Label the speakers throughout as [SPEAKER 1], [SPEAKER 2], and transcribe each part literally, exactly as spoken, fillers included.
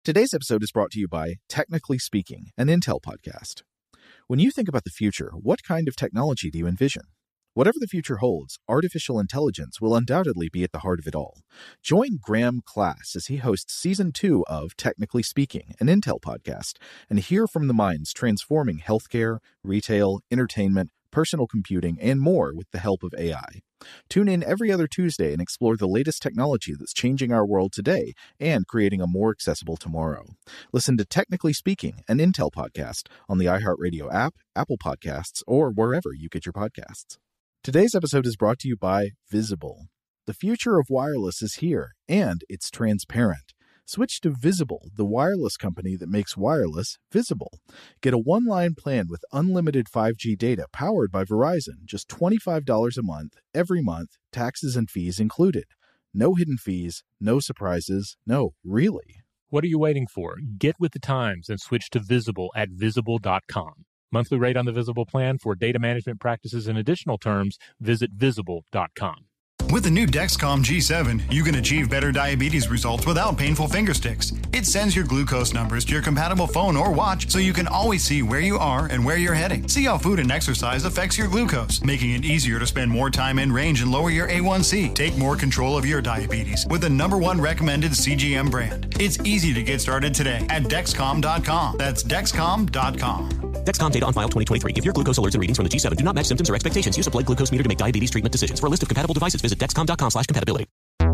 [SPEAKER 1] Today's episode is brought to you by Technically Speaking, an Intel podcast. When you think about the future, what kind of technology do you envision? Whatever the future holds, artificial intelligence will undoubtedly be at the heart of it all. Join Graham Class as he hosts Season two of Technically Speaking, an Intel podcast, and hear from the minds transforming healthcare, retail, entertainment, personal computing, and more with the help of A I. Tune in every other Tuesday and explore the latest technology that's changing our world today and creating a more accessible tomorrow. Listen to Technically Speaking, an Intel podcast on the iHeartRadio app, Apple Podcasts, or wherever you get your podcasts. Today's episode is brought to you by Visible. The future of wireless is here, and it's transparent. Switch to Visible, the wireless company that makes wireless visible. Get a one-line plan with unlimited five G data powered by Verizon, just twenty-five dollars a month, every month, taxes and fees included. No hidden fees, no surprises, no, really.
[SPEAKER 2] What are you waiting for? Get with the times and switch to Visible at visible dot com. Monthly rate on the Visible plan for data management practices and additional terms, visit visible dot com.
[SPEAKER 3] With the new Dexcom G seven, you can achieve better diabetes results without painful finger sticks. It sends your glucose numbers to your compatible phone or watch so you can always see where you are and where you're heading. See how food and exercise affects your glucose, making it easier to spend more time in range and lower your A one C. Take more control of your diabetes with the number one recommended C G M brand. It's easy to get started today at Dexcom dot com. That's Dexcom dot com.
[SPEAKER 4] Dexcom data on file twenty twenty-three. If your glucose alerts and readings from the G seven do not match symptoms or expectations, use a blood glucose meter to make diabetes treatment decisions. For a list of compatible devices, visit Dexcom dot com slash compatibility.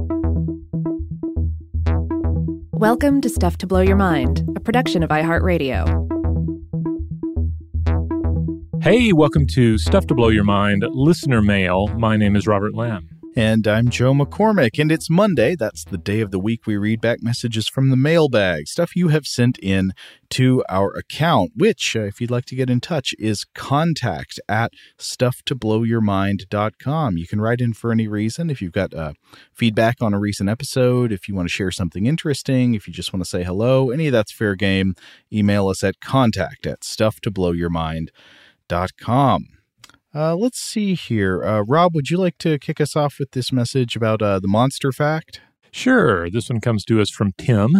[SPEAKER 5] Welcome to Stuff to Blow Your Mind, a production of iHeartRadio.
[SPEAKER 2] Hey, welcome to Stuff to Blow Your Mind, listener mail. My name is Robert Lamb.
[SPEAKER 1] And I'm Joe McCormick, and it's Monday. That's the day of the week we read back messages from the mailbag, stuff you have sent in to our account, which, uh, if you'd like to get in touch, is contact at stuff to blow your mind dot com. You can write in for any reason. If you've got uh, feedback on a recent episode, if you want to share something interesting, if you just want to say hello, any of that's fair game. Email us at contact at stuff to blow your mind dot com. Uh, let's see here. Uh, Rob, would you like to kick us off with this message about uh, the monster fact?
[SPEAKER 2] Sure. This one comes to us from Tim.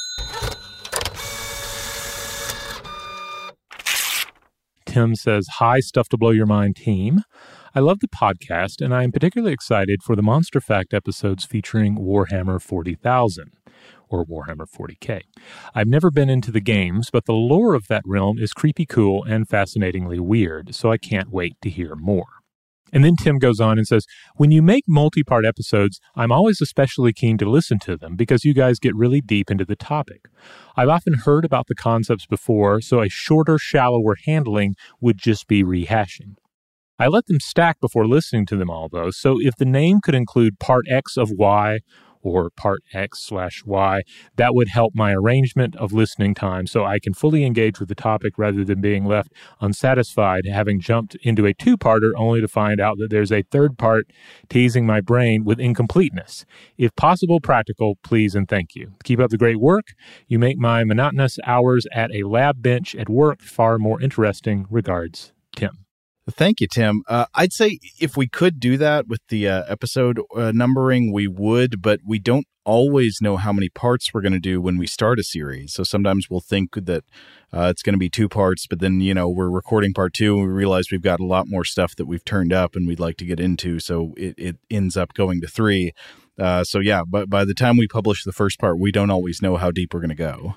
[SPEAKER 2] Tim says, "Hi, Stuff to Blow Your Mind team. I love the podcast, and I am particularly excited for the Monster Fact episodes featuring Warhammer forty thousand. Or Warhammer forty K. I've never been into the games, but the lore of that realm is creepy cool and fascinatingly weird, so I can't wait to hear more." And then Tim goes on and says, "When you make multi-part episodes, I'm always especially keen to listen to them because you guys get really deep into the topic. I've often heard about the concepts before, so a shorter, shallower handling would just be rehashing. I let them stack before listening to them all, though, so if the name could include part X of Y or part X slash Y, that would help my arrangement of listening time so I can fully engage with the topic rather than being left unsatisfied, having jumped into a two-parter only to find out that there's a third part teasing my brain with incompleteness. If possible, practical, please and thank you. Keep up the great work. You make my monotonous hours at a lab bench at work far more interesting. Regards, Tim."
[SPEAKER 1] Thank you, Tim. Uh, I'd say if we could do that with the uh, episode uh, numbering, we would, but we don't always know how many parts we're going to do when we start a series. So sometimes we'll think that uh, it's going to be two parts, but then, you know, we're recording part two and we realize we've got a lot more stuff that we've turned up and we'd like to get into. So it, it ends up going to three. Uh, so yeah, but by the time we publish the first part, we don't always know how deep we're going to go.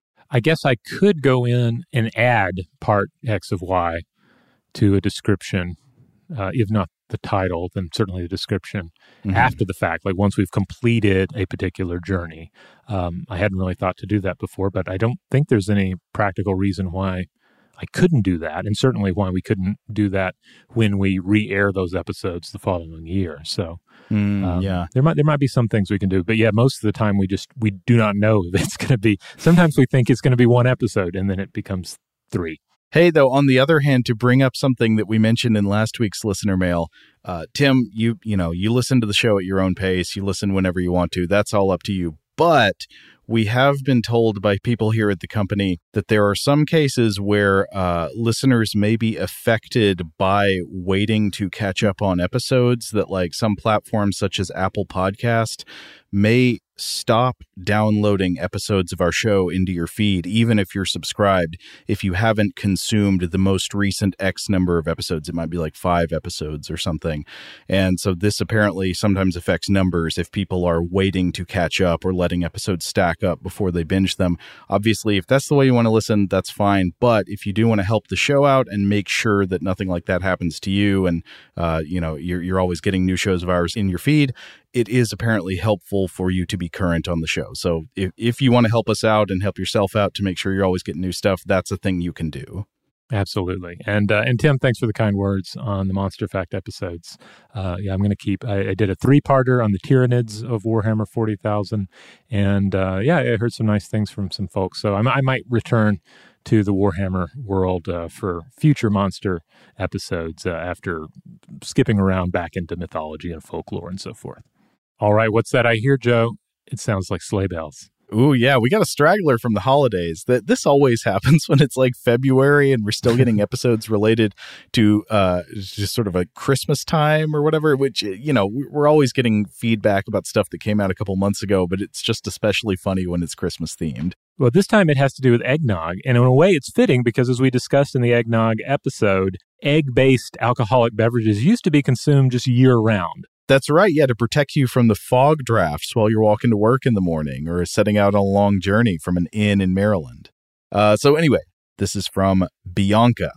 [SPEAKER 2] I guess I could go in and add part X of Y to a description, uh, if not the title, then certainly the description mm-hmm. after the fact, like once we've completed a particular journey. Um, I hadn't really thought to do that before, but I don't think there's any practical reason why I couldn't do that, and certainly why we couldn't do that when we re-air those episodes the following year. So
[SPEAKER 1] mm,
[SPEAKER 2] um,
[SPEAKER 1] yeah,
[SPEAKER 2] there might there might be some things we can do, but yeah, most of the time we just we do not know if it's going to be. Sometimes we think it's going to be one episode, and then it becomes three.
[SPEAKER 1] Hey, though, on the other hand, to bring up something that we mentioned in last week's listener mail, uh, Tim, you you know, you listen to the show at your own pace. You listen whenever you want to. That's all up to you. But we have been told by people here at the company that there are some cases where uh, listeners may be affected by waiting to catch up on episodes, that like some platforms such as Apple Podcast may stop downloading episodes of our show into your feed, even if you're subscribed, if you haven't consumed the most recent X number of episodes. It might be like five episodes or something. And so this apparently sometimes affects numbers if people are waiting to catch up or letting episodes stack up before they binge them. Obviously, if that's the way you want to listen, that's fine. But if you do want to help the show out and make sure that nothing like that happens to you, and uh, you know, you're, you're always getting new shows of ours in your feed, it is apparently helpful for you to be current on the show. So if, if you want to help us out and help yourself out to make sure you're always getting new stuff, that's a thing you can do.
[SPEAKER 2] Absolutely. And uh, and Tim, thanks for the kind words on the Monster Fact episodes. Uh, yeah, I'm going to keep, I, I did a three-parter on the Tyranids of Warhammer forty thousand. And uh, yeah, I heard some nice things from some folks. So I, I might return to the Warhammer world uh, for future monster episodes uh, after skipping around back into mythology and folklore and so forth. All right, what's that I hear, Joe? It sounds like sleigh bells.
[SPEAKER 1] Ooh, yeah, we got a straggler from the holidays. That this always happens when it's like February and we're still getting episodes related to uh, just sort of a Christmas time or whatever, which, you know, we're always getting feedback about stuff that came out a couple months ago, but it's just especially funny when it's Christmas themed.
[SPEAKER 2] Well, this time it has to do with eggnog. And in a way, it's fitting because as we discussed in the eggnog episode, egg-based alcoholic beverages used to be consumed just year-round.
[SPEAKER 1] That's right. Yeah, to protect you from the fog drafts while you're walking to work in the morning or setting out on a long journey from an inn in Maryland. Uh, so anyway, this is from Bianca.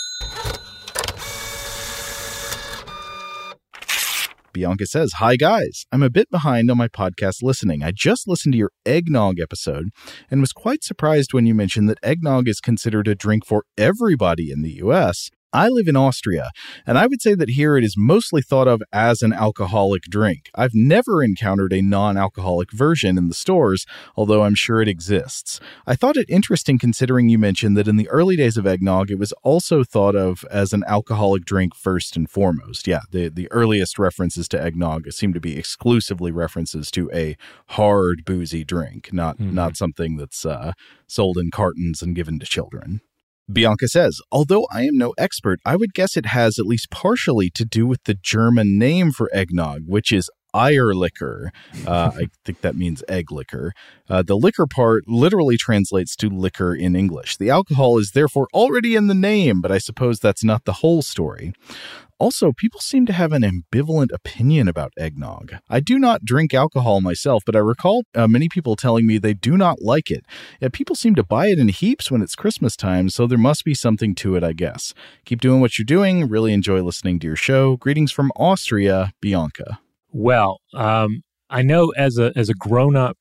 [SPEAKER 1] Bianca says, "Hi guys, I'm a bit behind on my podcast listening. I just listened to your eggnog episode and was quite surprised when you mentioned that eggnog is considered a drink for everybody in the U S I live in Austria, and I would say that here it is mostly thought of as an alcoholic drink. I've never encountered a non-alcoholic version in the stores, although I'm sure it exists. I thought it interesting considering you mentioned that in the early days of eggnog, it was also thought of as an alcoholic drink first and foremost. Yeah, the, the earliest references to eggnog seem to be exclusively references to a hard, boozy drink, not, mm-hmm. not something that's uh, sold in cartons and given to children." Bianca says, "Although I am no expert, I would guess it has at least partially to do with the German name for eggnog, which is Eierlikör. Uh, I think that means egg liquor. Uh, the liquor part literally translates to liquor in English. The alcohol is therefore already in the name, but I suppose that's not the whole story. Also, people seem to have an ambivalent opinion about eggnog. I do not drink alcohol myself, but I recall uh, many people telling me they do not like it. Yet people seem to buy it in heaps when it's Christmas time, so there must be something to it, I guess. Keep doing what you're doing. Really enjoy listening to your show. Greetings from Austria, Bianca."
[SPEAKER 2] Well, um, I know as a as a grown-up,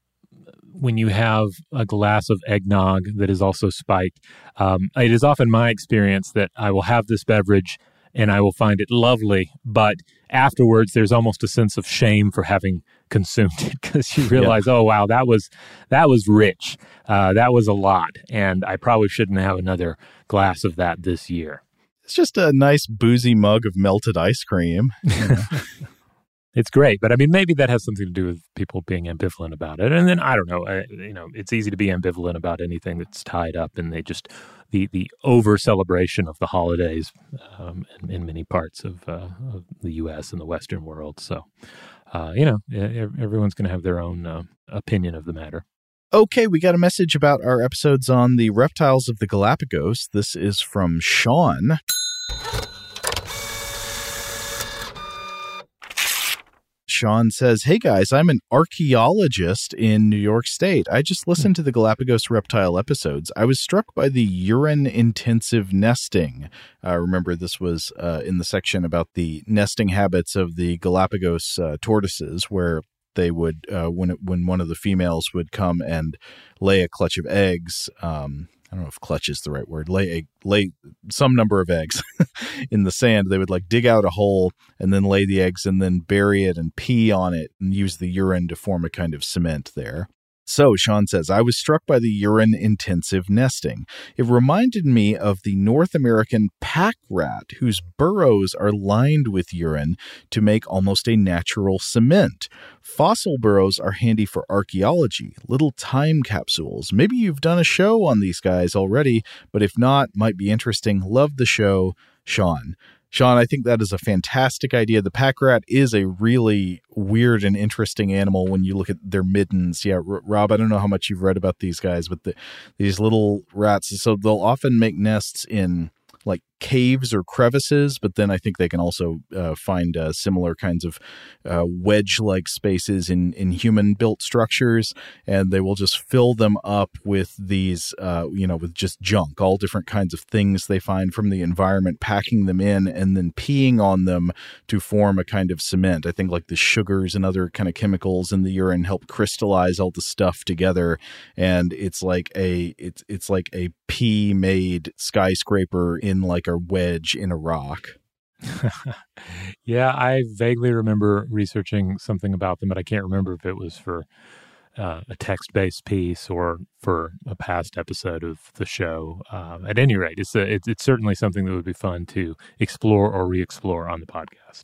[SPEAKER 2] when you have a glass of eggnog that is also spiked, um, it is often my experience that I will have this beverage and I will find it lovely, but afterwards there's almost a sense of shame for having consumed it because you realize, yeah. oh, wow, that was that was rich. Uh, that was a lot, and I probably shouldn't have another glass of that this year.
[SPEAKER 1] It's just a nice boozy mug of melted ice cream. You know?
[SPEAKER 2] It's great, but I mean, maybe that has something to do with people being ambivalent about it. And then I don't know, I, you know, it's easy to be ambivalent about anything that's tied up in they just the the over celebration of the holidays um, in, in many parts of, uh, of the U S and the Western world. So, uh, you know, everyone's going to have their own uh, opinion of the matter.
[SPEAKER 1] Okay, we got a message about our episodes on the reptiles of the Galapagos. This is from Sean. Sean says, "Hey guys, I'm an archaeologist in New York State. I just listened to the Galapagos reptile episodes. I was struck by the urine-intensive nesting. Uh, remember, this was uh, in the section about the nesting habits of the Galapagos uh, tortoises, where they would, uh, when it, when one of the females would come and lay a clutch of eggs, um, I don't know if clutch is the right word, lay a, lay some number of eggs in the sand. They would like dig out a hole and then lay the eggs and then bury it and pee on it and use the urine to form a kind of cement there. So, Sean says, I was struck by the urine-intensive nesting. It reminded me of the North American pack rat, whose burrows are lined with urine to make almost a natural cement. Fossil burrows are handy for archaeology, little time capsules. Maybe you've done a show on these guys already, but if not, might be interesting. Love the show, Sean. Sean, I think that is a fantastic idea. The pack rat is a really weird and interesting animal when you look at their middens. Yeah, Rob, I don't know how much you've read about these guys, but the, these little rats, so they'll often make nests in like caves or crevices, but then I think they can also uh, find uh, similar kinds of uh, wedge-like spaces in, in human-built structures, and they will just fill them up with these, uh, you know, with just junk, all different kinds of things they find from the environment, packing them in, and then peeing on them to form a kind of cement. I think like the sugars and other kind of chemicals in the urine help crystallize all the stuff together, and it's like a it's it's like a pea-made skyscraper in like a wedge in a rock.
[SPEAKER 2] Yeah, I vaguely remember researching something about them, but I can't remember if it was for uh, a text-based piece or for a past episode of the show. Um, at any rate, it's, a, it's it's certainly something that would be fun to explore or re-explore on the podcast.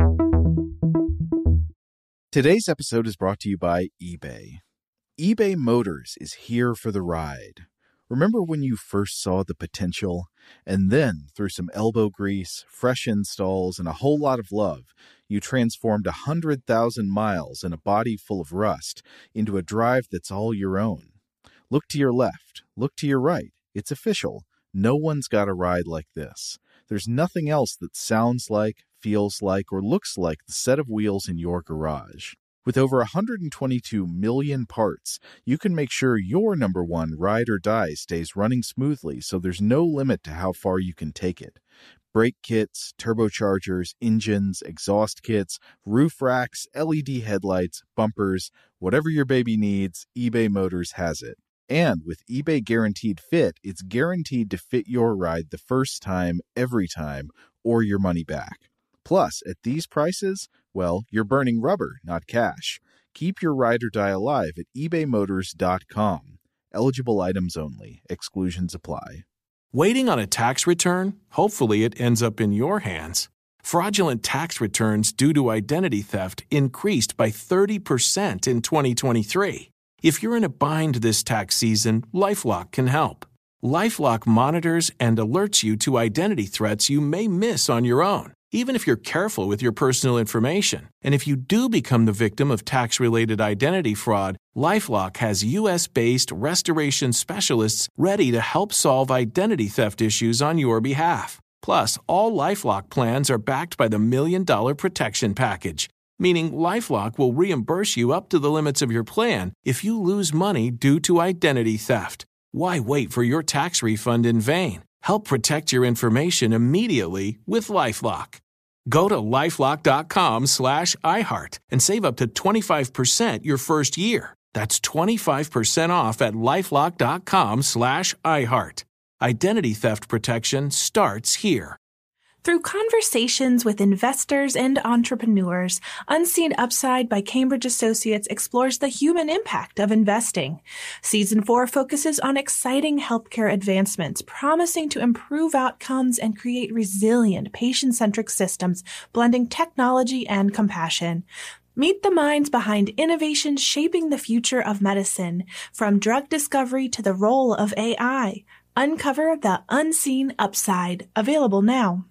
[SPEAKER 1] Today's episode is brought to you by eBay. eBay Motors is here for the ride. Remember when you first saw the potential? And then, through some elbow grease, fresh installs, and a whole lot of love, you transformed one hundred thousand miles and a body full of rust into a drive that's all your own. Look to your left. Look to your right. It's official. No one's got a ride like this. There's nothing else that sounds like, feels like, or looks like the set of wheels in your garage. With over one hundred twenty-two million parts, you can make sure your number one ride or die stays running smoothly, so there's no limit to how far you can take it. Brake kits, turbochargers, engines, exhaust kits, roof racks, L E D headlights, bumpers, whatever your baby needs, eBay Motors has it. And with eBay Guaranteed Fit, it's guaranteed to fit your ride the first time, every time, or your money back. Plus, at these prices, well, you're burning rubber, not cash. Keep your ride or die alive at ebay motors dot com. Eligible items only. Exclusions apply.
[SPEAKER 6] Waiting on a tax return? Hopefully it ends up in your hands. Fraudulent tax returns due to identity theft increased by thirty percent in twenty twenty-three. If you're in a bind this tax season, LifeLock can help. LifeLock monitors and alerts you to identity threats you may miss on your own, even if you're careful with your personal information. And if you do become the victim of tax-related identity fraud, LifeLock has U S-based restoration specialists ready to help solve identity theft issues on your behalf. Plus, all LifeLock plans are backed by the Million Dollar Protection Package, meaning LifeLock will reimburse you up to the limits of your plan if you lose money due to identity theft. Why wait for your tax refund in vain? Help protect your information immediately with LifeLock. Go to LifeLock.com slash iHeart and save up to twenty-five percent your first year. That's twenty-five percent off at LifeLock.com slash iHeart. Identity theft protection starts here.
[SPEAKER 7] Through conversations with investors and entrepreneurs, Unseen Upside by Cambridge Associates explores the human impact of investing. Season four focuses on exciting healthcare advancements, promising to improve outcomes and create resilient, patient-centric systems, blending technology and compassion. Meet the minds behind innovations shaping the future of medicine, from drug discovery to the role of A I. Uncover the Unseen Upside, available now.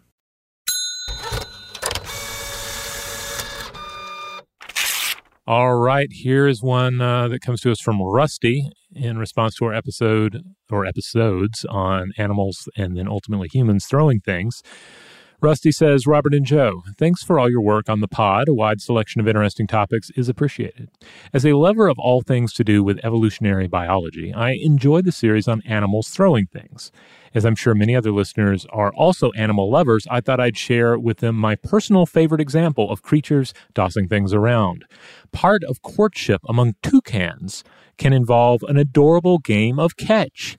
[SPEAKER 2] All right, here is one uh, that comes to us from Rusty in response to our episode or episodes on animals and then ultimately humans throwing things. Rusty says, Robert and Joe, thanks for all your work on the pod. A wide selection of interesting topics is appreciated. As a lover of all things to do with evolutionary biology, I enjoy the series on animals throwing things. As I'm sure many other listeners are also animal lovers, I thought I'd share with them my personal favorite example of creatures tossing things around. Part of courtship among toucans can involve an adorable game of catch.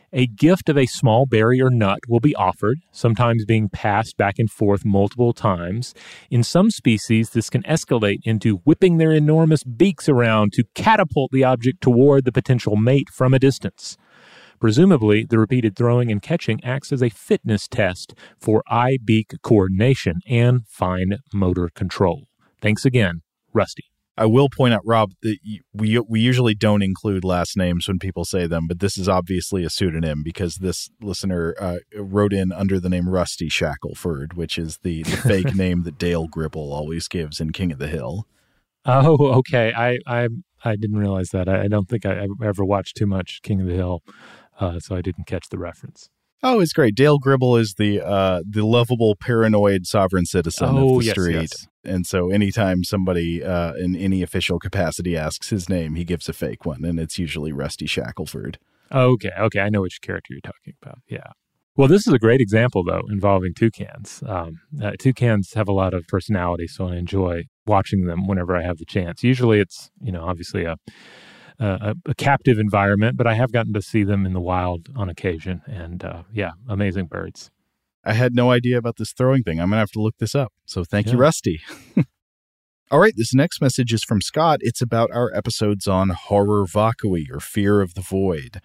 [SPEAKER 2] A gift of a small berry or nut will be offered, sometimes being passed back and forth multiple times. In some species, this can escalate into whipping their enormous beaks around to catapult the object toward the potential mate from a distance. Presumably, the repeated throwing and catching acts as a fitness test for eye-beak coordination and fine motor control. Thanks again, Rusty.
[SPEAKER 1] I will point out, Rob, that we we usually don't include last names when people say them, but this is obviously a pseudonym because this listener uh, wrote in under the name Rusty Shackelford, which is the, the fake name that Dale Gribble always gives in King of the Hill.
[SPEAKER 2] Oh, okay. I I, I didn't realize that. I, I don't think I, I ever watched too much King of the Hill, uh, so I didn't catch the reference.
[SPEAKER 1] Oh, it's great. Dale Gribble is the uh, the lovable, paranoid sovereign citizen
[SPEAKER 2] oh,
[SPEAKER 1] of the
[SPEAKER 2] yes,
[SPEAKER 1] street.
[SPEAKER 2] Yes.
[SPEAKER 1] And so anytime somebody uh, in any official capacity asks his name, he gives a fake one, and it's usually Rusty Shackelford.
[SPEAKER 2] Okay, okay. I know which character you're talking about. Yeah. Well, this is a great example, though, involving toucans. Um, uh, toucans have a lot of personality, so I enjoy watching them whenever I have the chance. Usually it's, you know, obviously a A, a captive environment, but I have gotten to see them in the wild on occasion. And uh, yeah, amazing birds.
[SPEAKER 1] I had no idea about this throwing thing. I'm going to have to look this up. So thank
[SPEAKER 2] yeah.
[SPEAKER 1] you, Rusty. All right, this next message is from Scott. It's about our episodes on horror vacui, or fear of the void.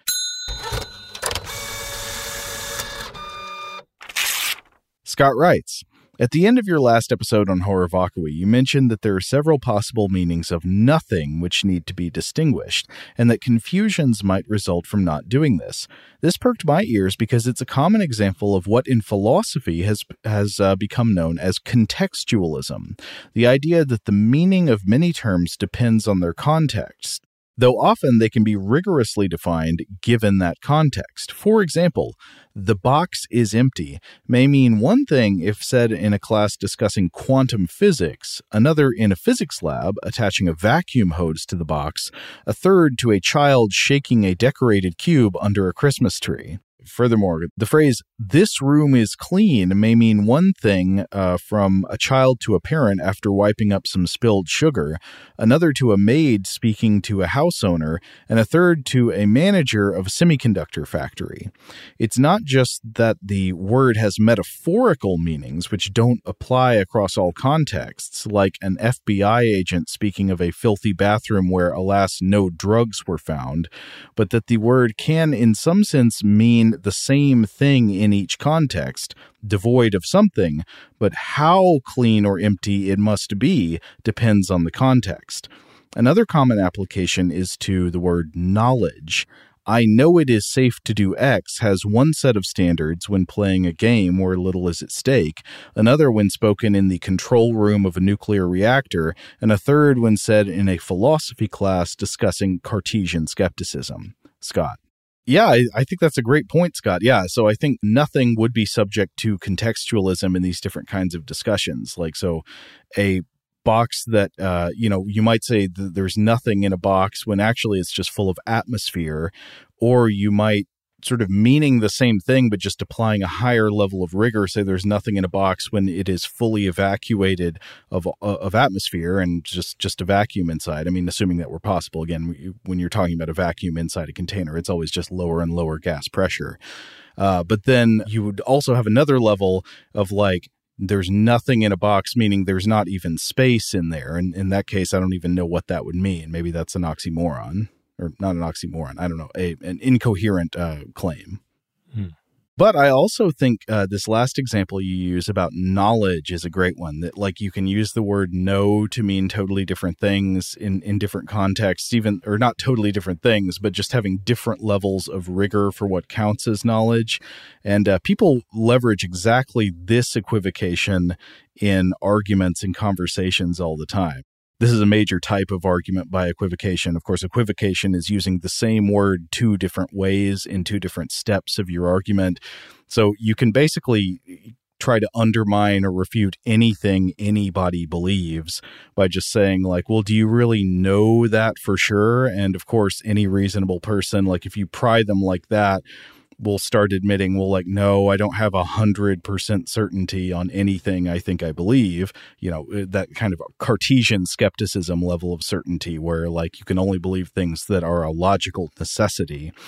[SPEAKER 1] Scott writes, at the end of your last episode on horror vacui, you mentioned that there are several possible meanings of nothing which need to be distinguished, and that confusions might result from not doing this. This perked my ears because it's a common example of what in philosophy has has uh, become known as contextualism, the idea that the meaning of many terms depends on their context, though often they can be rigorously defined given that context. For example, the box is empty may mean one thing if said in a class discussing quantum physics, another in a physics lab attaching a vacuum hose to the box, a third to a child shaking a decorated cube under a Christmas tree. Furthermore, the phrase, this room is clean, may mean one thing uh, from a child to a parent after wiping up some spilled sugar, another to a maid speaking to a house owner, and a third to a manager of a semiconductor factory. It's not just that the word has metaphorical meanings which don't apply across all contexts, like an F B I agent speaking of a filthy bathroom where, alas, no drugs were found, but that the word can in some sense mean the same thing in each context, devoid of something, but how clean or empty it must be depends on the context. Another common application is to the word knowledge. I know it is safe to do X has one set of standards when playing a game where little is at stake, another when spoken in the control room of a nuclear reactor, and a third when said in a philosophy class discussing Cartesian skepticism. Scott. Yeah, I, I think that's a great point, Scott. Yeah, so I think nothing would be subject to contextualism in these different kinds of discussions. Like, so a box that, uh, you know, you might say that there's nothing in a box when actually it's just full of atmosphere, or you might sort of meaning the same thing, but just applying a higher level of rigor, say there's nothing in a box when it is fully evacuated of of atmosphere and just, just a vacuum inside. I mean, assuming that were possible. Again, when you're talking about a vacuum inside a container, it's always just lower and lower gas pressure. Uh, but then you would also have another level of like, there's nothing in a box, meaning there's not even space in there. And in that case, I don't even know what that would mean. Maybe that's an oxymoron. Or not an oxymoron, I don't know, a an incoherent uh, claim. Hmm. But I also think uh, this last example you use about knowledge is a great one, that like you can use the word know to mean totally different things in, in different contexts, even, or not totally different things, but just having different levels of rigor for what counts as knowledge. And uh, people leverage exactly this equivocation in arguments and conversations all the time. This is a major type of argument by equivocation. Of course, equivocation is using the same word two different ways in two different steps of your argument. So you can basically try to undermine or refute anything anybody believes by just saying like, well, do you really know that for sure? And of course, any reasonable person, like if you pry them like that, will start admitting, well, like, no, I don't have a hundred percent certainty on anything I think I believe, you know, that kind of Cartesian skepticism level of certainty where like you can only believe things that are a logical necessity.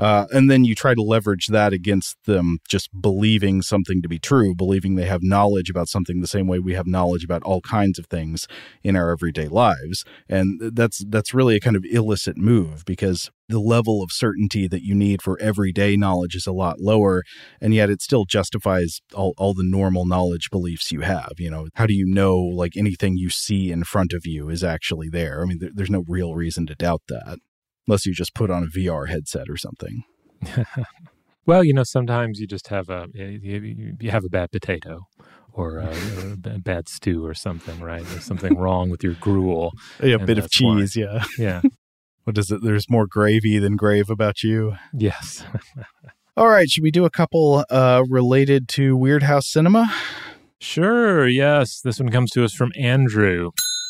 [SPEAKER 1] Uh, and then you try to leverage that against them just believing something to be true, believing they have knowledge about something the same way we have knowledge about all kinds of things in our everyday lives. And that's that's really a kind of illicit move, because the level of certainty that you need for everyday knowledge is a lot lower, and yet it still justifies all, all the normal knowledge beliefs you have. You know, how do you know, like, anything you see in front of you is actually there? I mean, there, there's no real reason to doubt that, unless you just put on a V R headset or something.
[SPEAKER 2] Well, you know, sometimes you just have a you, you have a bad potato or a, a bad stew or something, right? There's something wrong with your gruel.
[SPEAKER 1] Yeah, a bit of cheese,
[SPEAKER 2] why.
[SPEAKER 1] yeah.
[SPEAKER 2] Yeah.
[SPEAKER 1] What is it? There's more gravy than grave about you.
[SPEAKER 2] Yes.
[SPEAKER 1] All right, should we do a couple uh, related to Weird House Cinema?
[SPEAKER 2] Sure, yes. This one comes to us from Andrew.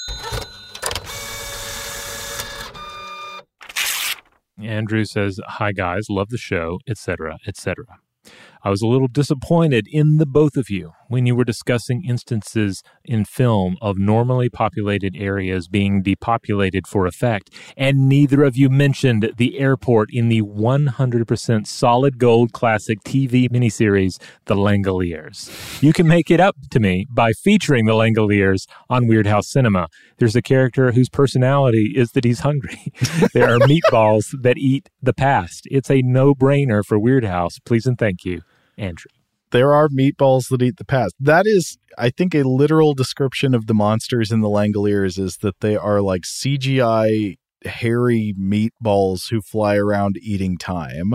[SPEAKER 2] Andrew says, "Hi guys, love the show, et cetera, et cetera. I was a little disappointed in the both of you when you were discussing instances in film of normally populated areas being depopulated for effect, and neither of you mentioned the airport in the one hundred percent solid gold classic T V miniseries, The Langoliers. You can make it up to me by featuring the Langoliers on Weird House Cinema. There's a character whose personality is that he's hungry. There are meatballs that eat the past. It's a no-brainer for Weird House. Please and thank you, Andrew."
[SPEAKER 1] There are meatballs that eat the past. That is, I think, a literal description of the monsters in the Langoliers is that they are like C G I hairy meatballs who fly around eating time.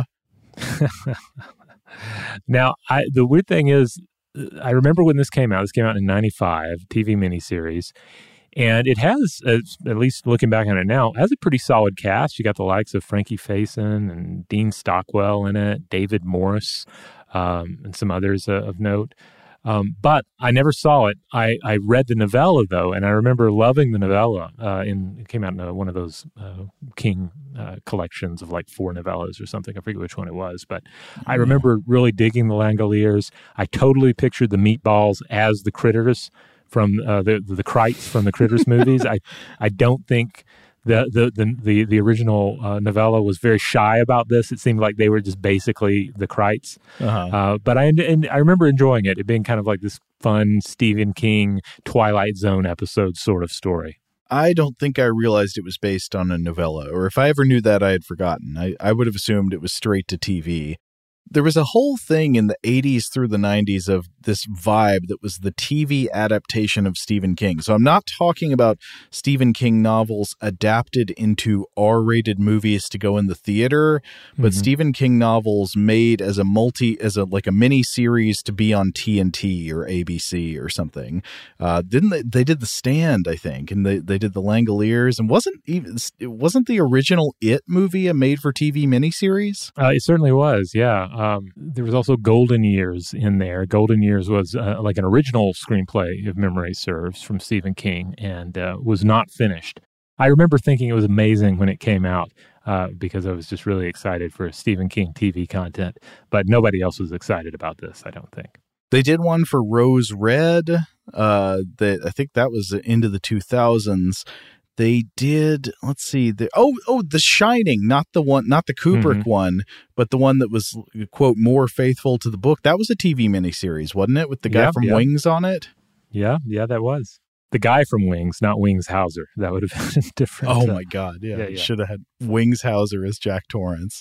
[SPEAKER 2] Now, I, the weird thing is, I remember when this came out. This came out in ninety-five, T V miniseries. And it has, at least looking back on it now, has a pretty solid cast. You got the likes of Frankie Faison and Dean Stockwell in it, David Morse, um, and some others uh, of note. Um, but I never saw it. I, I read the novella, though, and I remember loving the novella. Uh, in, it came out in uh, one of those uh, King uh, collections of like four novellas or something. I forget which one it was. But I remember really digging the Langoliers. I totally pictured the meatballs as the critters from uh, the the Krites from the Critters movies. I I don't think the the the the, the original uh, novella was very shy about this. It seemed like they were just basically the Krites. Uh-huh. Uh, but I and I remember enjoying it. It being kind of like this fun Stephen King Twilight Zone episode sort of story.
[SPEAKER 1] I don't think I realized it was based on a novella, or if I ever knew that, I had forgotten. I, I would have assumed it was straight to T V. There was a whole thing in the eighties through the nineties of this vibe that was the T V adaptation of Stephen King. So I'm not talking about Stephen King novels adapted into R-rated movies to go in the theater, but mm-hmm. Stephen King novels made as a multi, as a like a mini series to be on T N T or A B C or something. Uh, didn't they? They did The Stand, I think, and they they did The Langoliers, and wasn't even it wasn't the original It movie a made-for-T V miniseries?
[SPEAKER 2] Uh, it certainly was, yeah. Um, there was also Golden Years in there. Golden Years was uh, like an original screenplay, if memory serves, from Stephen King, and uh, was not finished. I remember thinking it was amazing when it came out uh, because I was just really excited for Stephen King T V content, but nobody else was excited about this, I don't think.
[SPEAKER 1] They did one for Rose Red. Uh, that I think that was into the two thousands. They did, let's see, the, oh, oh, The Shining, not the one, not the Kubrick mm-hmm. one, but the one that was, quote, more faithful to the book. That was a T V miniseries, wasn't it? With the guy yeah, from yeah. Wings on it?
[SPEAKER 2] Yeah, yeah, that was. The guy from Wings, not Wings Hauser. That would have been different.
[SPEAKER 1] Oh, uh, my God. Yeah, yeah, yeah. Should have had Wings Hauser as Jack Torrance.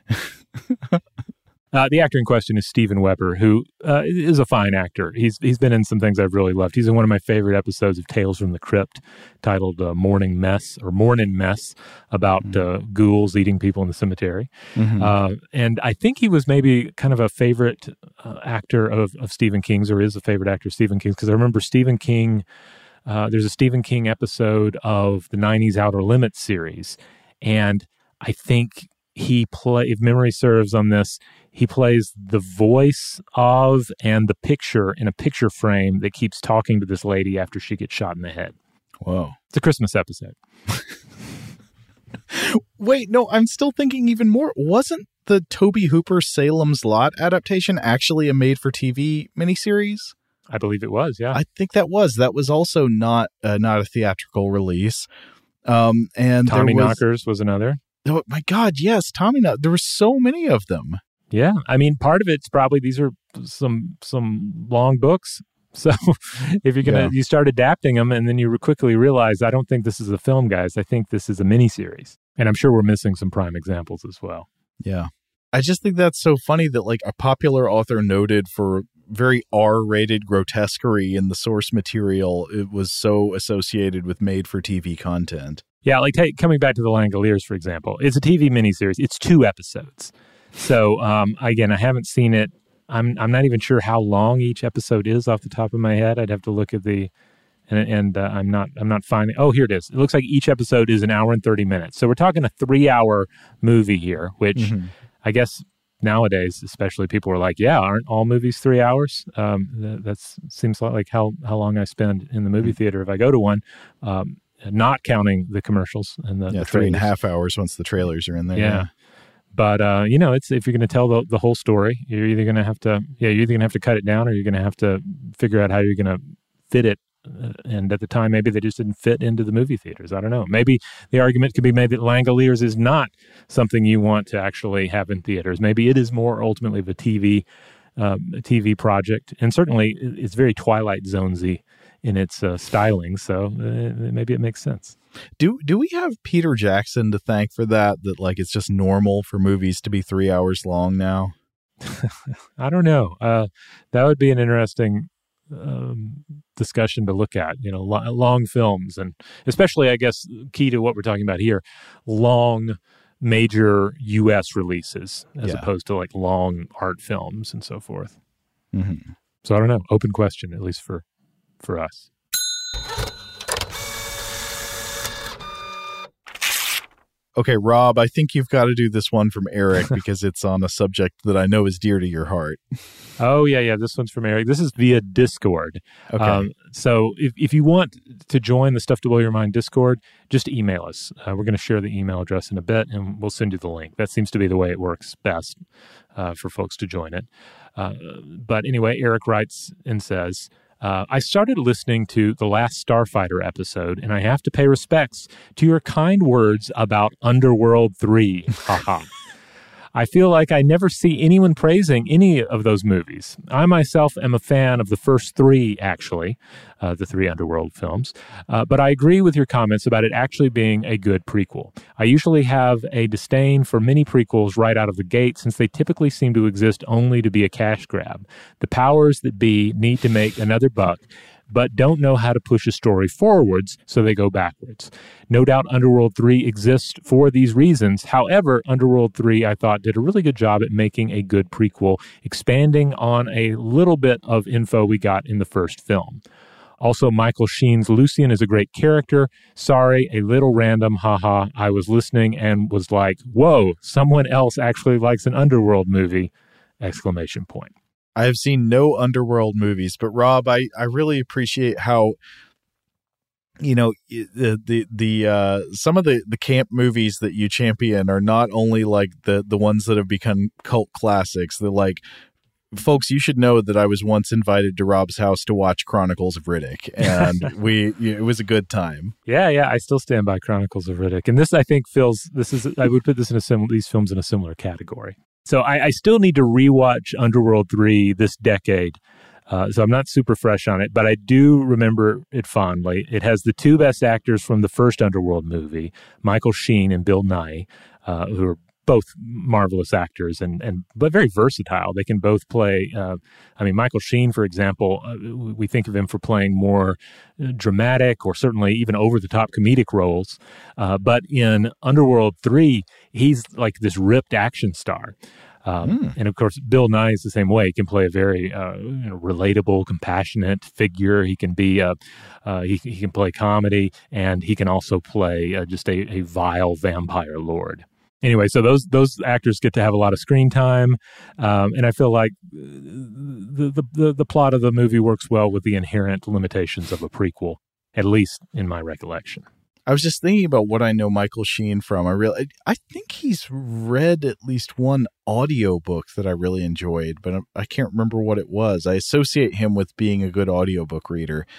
[SPEAKER 2] Uh, the actor in question is Steven Weber, who uh, is a fine actor. He's He's been in some things I've really loved. He's in one of my favorite episodes of Tales from the Crypt, titled uh, Morning Mess, or Morning Mess, about mm-hmm. uh, ghouls eating people in the cemetery. Mm-hmm. Uh, and I think he was maybe kind of a favorite uh, actor of, of Stephen King's, or is a favorite actor of Stephen King's, because I remember Stephen King, uh, there's a Stephen King episode of the nineties Outer Limits series, and I think he play, if memory serves on this, he plays the voice of and the picture in a picture frame that keeps talking to this lady after she gets shot in the head.
[SPEAKER 1] Whoa.
[SPEAKER 2] It's a Christmas episode.
[SPEAKER 1] Wait, no, I'm still thinking even more. Wasn't the Tobe Hooper Salem's Lot adaptation actually a made-for-T V miniseries?
[SPEAKER 2] I believe it was, yeah.
[SPEAKER 1] I think that was. That was also not uh, not a theatrical release. Um, and
[SPEAKER 2] Tommy
[SPEAKER 1] there was,
[SPEAKER 2] Knockers was another.
[SPEAKER 1] Oh my God, yes, Tommyknockers. There were so many of them.
[SPEAKER 2] Yeah, I mean, part of it's probably these are some some long books. So if you're gonna, yeah. you start adapting them, and then you quickly realize, I don't think this is a film, guys. I think this is a miniseries, and I'm sure we're missing some prime examples as well.
[SPEAKER 1] Yeah, I just think that's so funny that like a popular author noted for very R-rated grotesquerie in the source material, it was so associated with made-for-T V content.
[SPEAKER 2] Yeah, like take, coming back to The Langoliers, for example, it's a T V miniseries. It's two episodes. So um, again, I haven't seen it. I'm I'm not even sure how long each episode is off the top of my head. I'd have to look at the, and, and uh, I'm not I'm not finding. Oh, here it is. It looks like each episode is an hour and thirty minutes. So we're talking a three hour movie here, which mm-hmm. I guess nowadays, especially, people are like, yeah, aren't all movies three hours? Um, that that's, seems like how how long I spend in the movie mm-hmm. theater if I go to one, um, not counting the commercials and the,
[SPEAKER 1] yeah,
[SPEAKER 2] the
[SPEAKER 1] three and a half hours once the trailers are in there.
[SPEAKER 2] Yeah. yeah. But, uh, you know, it's if you're going to tell the, the whole story, you're either going to have to, yeah, you're either going to have to cut it down, or you're going to have to figure out how you're going to fit it. Uh, and at the time, maybe they just didn't fit into the movie theaters. I don't know. Maybe the argument could be made that Langoliers is not something you want to actually have in theaters. Maybe it is more ultimately of a T V, um, a T V project. And certainly it's very Twilight Zone-y in its uh, styling. So uh, maybe it makes sense.
[SPEAKER 1] Do do we have Peter Jackson to thank for that, that like it's just normal for movies to be three hours long now?
[SPEAKER 2] I don't know. Uh, that would be an interesting um, discussion to look at, you know, lo- long films, and especially, I guess, key to what we're talking about here, long major U S releases as yeah. opposed to like long art films and so forth. Mm-hmm. So I don't know. Open question, at least for for us.
[SPEAKER 1] Okay, Rob, I think you've got to do this one from Eric because it's on a subject that I know is dear to your heart.
[SPEAKER 2] Oh, yeah, yeah. This one's from Eric. This is via Discord. Okay. Um, so if, if you want to join the Stuff to Blow Your Mind Discord, just email us. Uh, we're going to share the email address in a bit, and we'll send you the link. That seems to be the way it works best uh, for folks to join it. Uh, but anyway, Eric writes and says, Uh, I started listening to the last Starfighter episode, and I have to pay respects to your kind words about Underworld three. Haha. I feel like I never see anyone praising any of those movies. I myself am a fan of the first three, actually, uh, the three Underworld films, uh, but I agree with your comments about it actually being a good prequel. I usually have a disdain for many prequels right out of the gate, since they typically seem to exist only to be a cash grab. The powers that be need to make another buck, but don't know how to push a story forwards, so they go backwards. No doubt Underworld three exists for these reasons. However, Underworld three, I thought, did a really good job at making a good prequel, expanding on a little bit of info we got in the first film. Also, Michael Sheen's Lucian is a great character. Sorry, a little random, haha. I was listening and was like, whoa, someone else actually likes an Underworld movie! Exclamation point.
[SPEAKER 1] I have seen no Underworld movies, but Rob, I, I really appreciate how, you know, the the the uh, some of the, the camp movies that you champion are not only like the the ones that have become cult classics. They're like, folks, you should know that I was once invited to Rob's house to watch Chronicles of Riddick, and we it was a good time.
[SPEAKER 2] Yeah, yeah, I still stand by Chronicles of Riddick, and this I think feels this is I would put this in a sim- these films in a similar category. So I, I still need to rewatch Underworld three this decade, uh, so I'm not super fresh on it, but I do remember it fondly. It has the two best actors from the first Underworld movie, Michael Sheen and Bill Nighy, uh, who are both marvelous actors and, and but very versatile. They can both play. Uh, I mean, Michael Sheen, for example, uh, we think of him for playing more dramatic or certainly even over-the-top comedic roles. Uh, but in Underworld three, he's like this ripped action star. Um, mm. And of course, Bill Nighy is the same way. He can play a very uh, you know, relatable, compassionate figure. He can be a, uh, he, he can play comedy, and he can also play uh, just a, a vile vampire lord. Anyway, so those those actors get to have a lot of screen time, um, and I feel like the, the the the plot of the movie works well with the inherent limitations of a prequel, at least in my recollection.
[SPEAKER 1] I was just thinking about what I know Michael Sheen from. I really, I think he's read at least one audiobook that I really enjoyed, but I can't remember what it was. I associate him with being a good audiobook reader.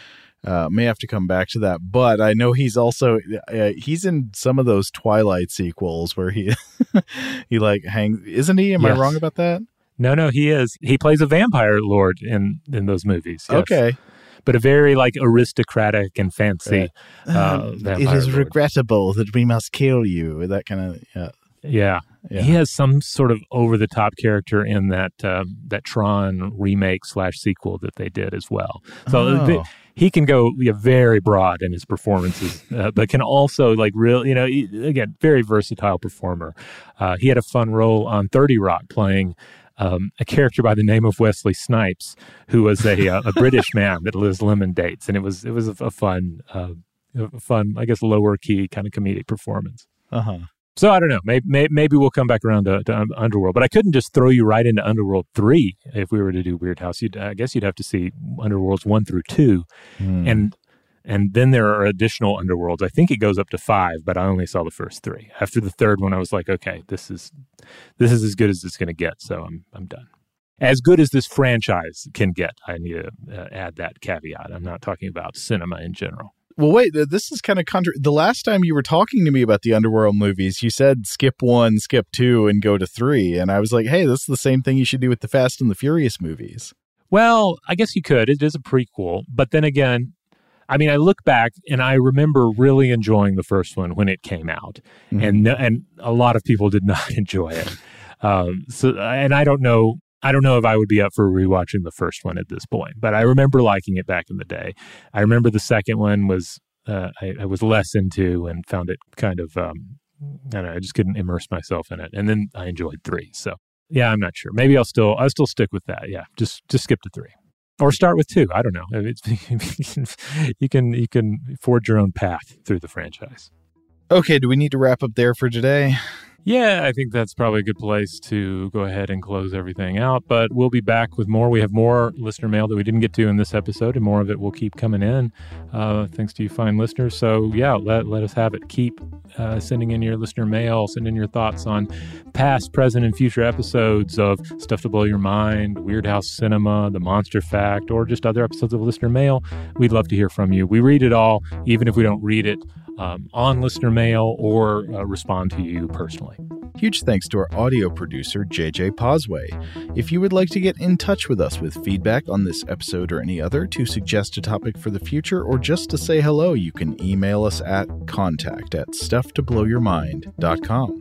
[SPEAKER 1] Uh, may have to come back to that, but I know he's also uh, he's in some of those Twilight sequels where he he like hangs, isn't he? Am yes. I wrong about that?
[SPEAKER 2] No, no, he is. He plays a vampire lord in in those movies. Yes.
[SPEAKER 1] Okay,
[SPEAKER 2] but a very like aristocratic and fancy.
[SPEAKER 1] Right.
[SPEAKER 2] Uh,
[SPEAKER 1] um, it is
[SPEAKER 2] lord.
[SPEAKER 1] regrettable that we must kill you. That kind of yeah.
[SPEAKER 2] yeah. Yeah. He has some sort of over-the-top character in that um, that Tron remake slash sequel that they did as well. So
[SPEAKER 1] oh.
[SPEAKER 2] the, he can go yeah, very broad in his performances, uh, but can also like real, you know, he, again, very versatile performer. Uh, he had a fun role on thirty Rock playing um, a character by the name of Wesley Snipes, who was a a British man that Liz Lemon dates, and it was it was a, a fun, uh, a fun, I guess, lower key kind of comedic performance.
[SPEAKER 1] Uh huh.
[SPEAKER 2] So I don't know. Maybe, maybe we'll come back around to, to Underworld, but I couldn't just throw you right into Underworld three if we were to do Weird House. You'd, I guess you'd have to see Underworlds one through two,
[SPEAKER 1] mm.
[SPEAKER 2] and and then there are additional Underworlds. I think it goes up to five, but I only saw the first three. After the third one, I was like, okay, this is this is as good as it's going to get. So I'm I'm done. As good as this franchise can get, I need to uh, add that caveat. I'm not talking about cinema in general.
[SPEAKER 1] Well, wait, this is kind of contra- the last time you were talking to me about the Underworld movies, you said skip one, skip two, and go to three. And I was like, hey, this is the same thing you should do with the Fast and the Furious movies.
[SPEAKER 2] Well, I guess you could. It is a prequel. But then again, I mean, I look back and I remember really enjoying the first one when it came out. Mm-hmm. And and a lot of people did not enjoy it. Um, so, and I don't know. I don't know if I would be up for rewatching the first one at this point, but I remember liking it back in the day. I remember the second one was uh, I, I was less into and found it kind of um, I don't know, I just couldn't immerse myself in it. And then I enjoyed three. So yeah, I'm not sure. Maybe I'll still I'll still stick with that. Yeah, just just skip to three or start with two. I don't know. It's, you can you can forge your own path through the franchise.
[SPEAKER 1] Okay, do we need to wrap up there for today?
[SPEAKER 2] Yeah, I think that's probably a good place to go ahead and close everything out, but we'll be back with more. We have more listener mail that we didn't get to in this episode, and more of it will keep coming in, uh, thanks to you fine listeners. So yeah, let, let us have it. Keep uh, sending in your listener mail, send in your thoughts on past, present, and future episodes of Stuff to Blow Your Mind, Weird House Cinema, The Monster Fact, or just other episodes of listener mail. We'd love to hear from you. We read it all, even if we don't read it Um, on listener mail or uh, respond to you personally.
[SPEAKER 1] Huge thanks to our audio producer, J J Posway. If you would like to get in touch with us with feedback on this episode or any other, to suggest a topic for the future, or just to say hello, you can email us at contact at stuff to blow your mind dot com.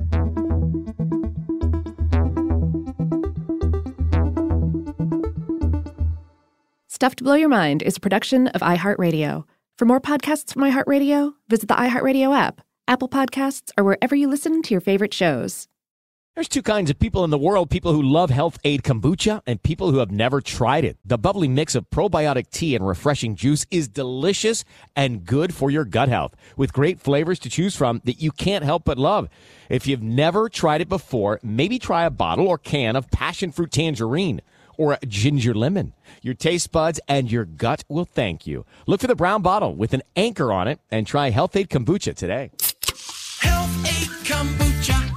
[SPEAKER 5] Stuff to Blow Your Mind is a production of iHeartRadio. For more podcasts from iHeartRadio, visit the iHeartRadio app, Apple Podcasts, or wherever you listen to your favorite shows.
[SPEAKER 8] There's two kinds of people in the world, people who love Health Aid Kombucha and people who have never tried it. The bubbly mix of probiotic tea and refreshing juice is delicious and good for your gut health, with great flavors to choose from that you can't help but love. If you've never tried it before, maybe try a bottle or can of passion fruit tangerine or ginger lemon. Your taste buds and your gut will thank you. Look for the brown bottle with an anchor on it and try Health Aid Kombucha today.
[SPEAKER 9] Health Aid Kombucha.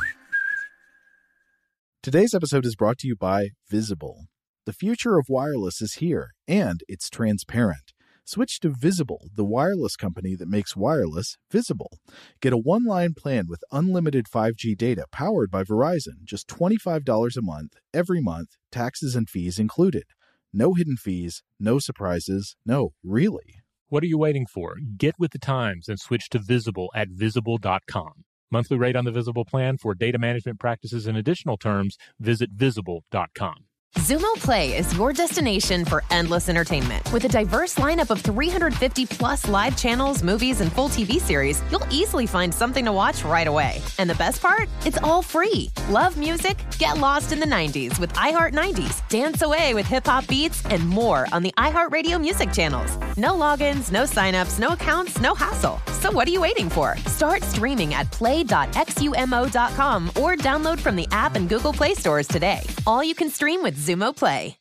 [SPEAKER 1] Today's episode is brought to you by Visible. The future of wireless is here, and it's transparent. Switch to Visible, the wireless company that makes wireless visible. Get a one-line plan with unlimited five G data powered by Verizon, just twenty-five dollars a month, every month, taxes and fees included. No hidden fees, no surprises, no, really.
[SPEAKER 2] What are you waiting for? Get with the times and switch to Visible at visible dot com. Monthly rate on the Visible plan. For data management practices and additional terms, visit visible dot com.
[SPEAKER 10] Xumo Play is your destination for endless entertainment. With a diverse lineup of three hundred fifty plus live channels, movies, and full T V series, you'll easily find something to watch right away. And the best part? It's all free. Love music? Get lost in the nineties with iHeart nineties. Dance away with hip-hop beats and more on the iHeartRadio music channels. No logins, no signups, no accounts, no hassle. So what are you waiting for? Start streaming at play dot xumo dot com or download from the app and Google Play stores today. All you can stream with Xumo Play.